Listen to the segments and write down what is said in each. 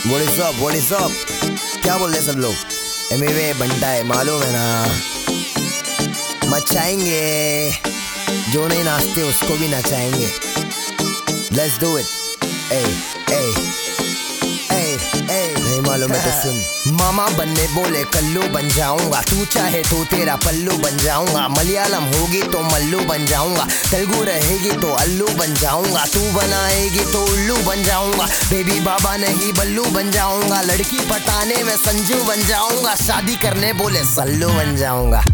What is up? क्या बोल रहे सब लोग? एमवे बनता है, मालूम है ना। मचाएंगे, जो नहीं नाचते उसको भी नचाएंगे। Let's do it. नहीं मालूम है तो सुन। मामा बनने बोले कल्लू बन जाऊंगा, तू चाहे तो तेरा पल्लू बन जाऊंगा। मलयालम होगी तो मल्लू बन जाऊंगा, तेलुगु रहेगी तो अल्लू बन जाऊंगा। तू बनाएगी तो उल्लू बन जाऊंगा, बेबी बाबा नहीं बल्लू बन जाऊंगा। लड़की पटाने में संजू बन जाऊंगा, शादी करने बोले सल्लू बन जाऊंगा।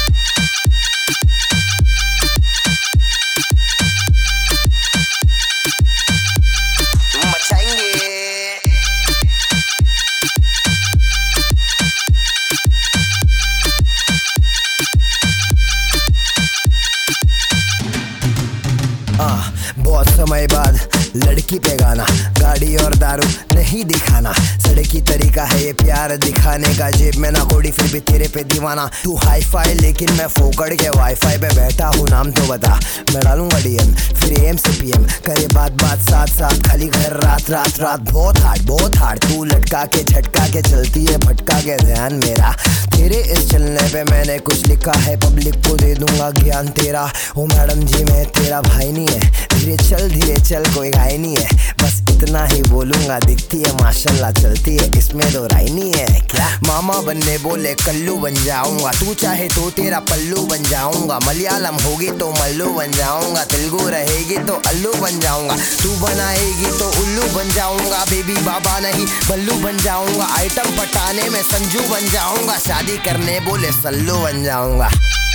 बहुत समय बाद लड़की पे गाना, गाड़ी और दारू नहीं दिखाना। सड़क की तरीका है ये प्यार दिखाने का, जेब में ना कोड़ी फिर भी तेरे पे दीवाना। तू हाई फाई लेकिन मैं फोकड़ के वाईफाई पे बैठा हूँ, नाम तो बता। मैं डालूंगा डीएम फिर एम से पीएम, करे बात साथ साथ, खाली घर रात रात रात। बहुत हार्ड तू लटका के झटका के चलती है, भटका के ध्यान मेरा। तेरे इस चलने पे मैंने कुछ लिखा है, पब्लिक को दे दूंगा ज्ञान तेरा। ओ मैडम जी मैं तेरा भाई नहीं है, धीरे चल कोई घाई नहीं है। बस इतना ही बोलूंगा, दिखती है माशाल्लाह चलती है, इसमें तो राय नहीं है क्या। मामा बनने बोले कल्लू बन जाऊंगा, तू चाहे तो तेरा पल्लू बन जाऊंगा। मलयालम होगी तो मल्लू बन जाऊंगा, तेलुगु रहेगी तो अल्लू बन जाऊंगा। तू बनाएगी तो उल्लू बन जाऊंगा, बेबी बाबा नहीं बल्लू बन जाऊंगा। आइटम पटाने में संजू बन जाऊंगा, शादी करने बोले सल्लू बन जाऊंगा।